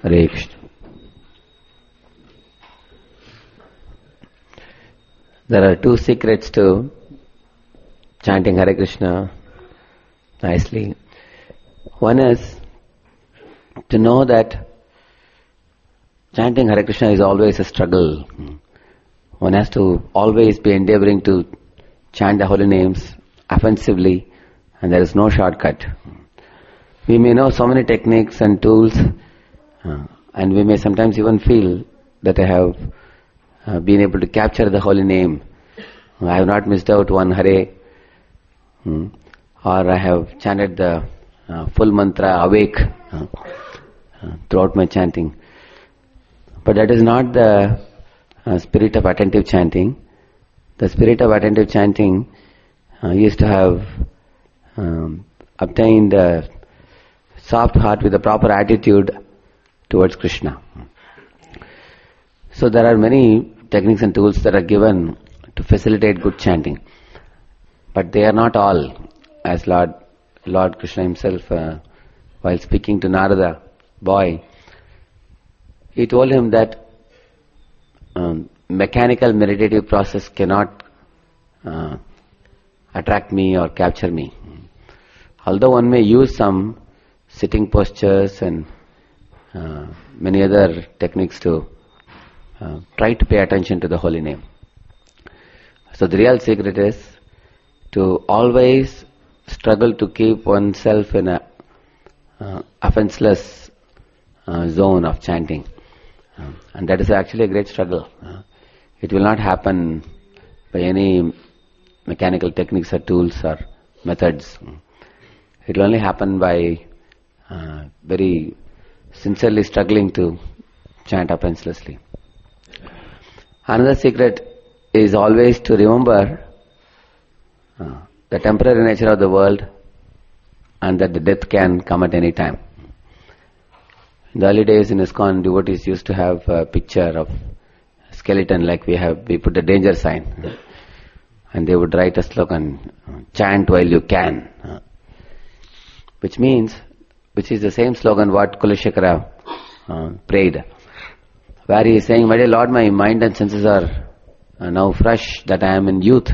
Hare Krishna. There are two secrets to chanting Hare Krishna nicely. One is to know that chanting Hare Krishna is always a struggle. One has to always be endeavoring to chant the holy names offensively, and there is no shortcut. We may know so many techniques and tools, and we may sometimes even feel that I have been able to capture the holy name. I have not missed out one Hare, or I have chanted the full mantra awake throughout my chanting. But that is not the spirit of attentive chanting. The spirit of attentive chanting is to have obtained a soft heart with a proper attitude towards Krishna. So there are many techniques and tools that are given to facilitate good chanting. But they are not all. As Lord Krishna himself, while speaking to Narada, boy, he told him that mechanical meditative process cannot attract me or capture me. Although one may use some sitting postures and many other techniques to try to pay attention to the holy name. So the real secret is to always struggle to keep oneself in a offenseless zone of chanting. And that is actually a great struggle. It will not happen by any mechanical techniques or tools or methods. It will only happen by very sincerely struggling to chant offenselessly. Another secret is always to remember the temporary nature of the world and that the death can come at any time. In the early days in ISKCON, devotees used to have a picture of a skeleton like we put a danger sign, and they would write a slogan, chant while you can, which is the same slogan what Kulashekara prayed, where he is saying, my dear Lord, my mind and senses are now fresh, that I am in youth.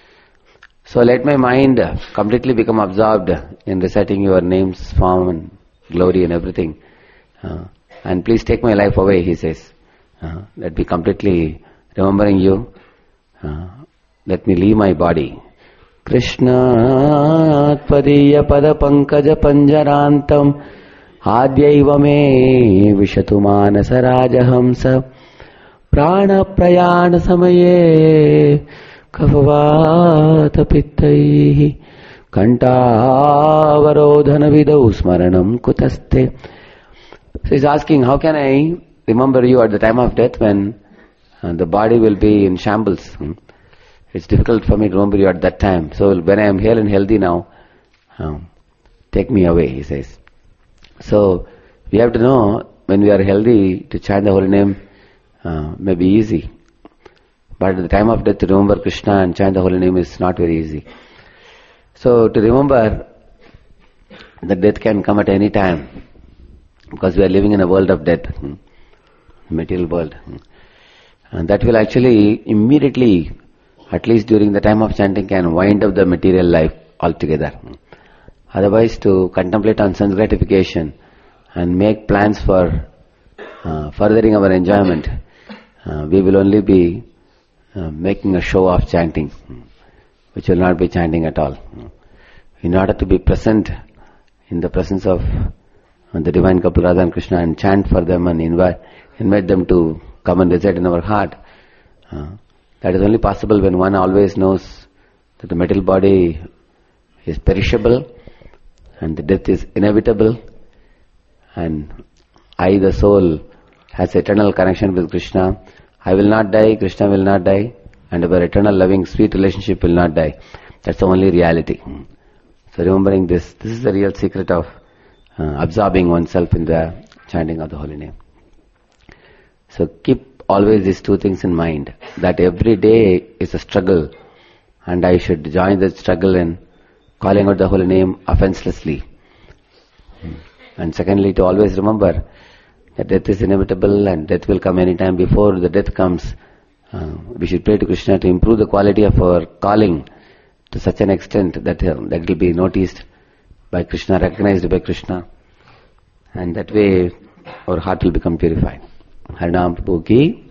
So let my mind completely become absorbed in reciting your names, form and glory and everything. And please take my life away, he says. Let me completely remembering you. Let me leave my body. Krishna Tvadiya Pada Pankaja Panjarantam Adyaiva me Vishatu Manasa Rajahamsa Prana Prayana Samaye Kavavata Pittaihi Kantavarodhana Vidau Smaranam Kutaste. So he's asking, how can I remember you at the time of death when the body will be in shambles? It's difficult for me to remember you at that time. So when I am hale and healthy now, take me away, he says. So we have to know when we are healthy to chant the holy name may be easy. But at the time of death to remember Krishna and chant the holy name is not very easy. So to remember that death can come at any time, because we are living in a world of death, material world. And that will actually immediately, at least during the time of chanting, can wind up the material life altogether. Otherwise, to contemplate on sense gratification and make plans for furthering our enjoyment, we will only be making a show of chanting, which will not be chanting at all. In order to be present in the presence of the divine couple Radha and Krishna and chant for them and invite them to come and reside in our heart, that is only possible when one always knows that the material body is perishable and the death is inevitable, and I, the soul, has eternal connection with Krishna. I will not die, Krishna will not die, and our eternal loving sweet relationship will not die. That's the only reality. So remembering this is the real secret of absorbing oneself in the chanting of the holy name. So keep always these two things in mind, that every day is a struggle and I should join that struggle in calling out the holy name offenselessly. And secondly, to always remember that death is inevitable and death will come any time. Before the death comes, we should pray to Krishna to improve the quality of our calling to such an extent that that will be noticed by Krishna, recognized by Krishna, and that way our heart will become purified. Harinam Prabhu ki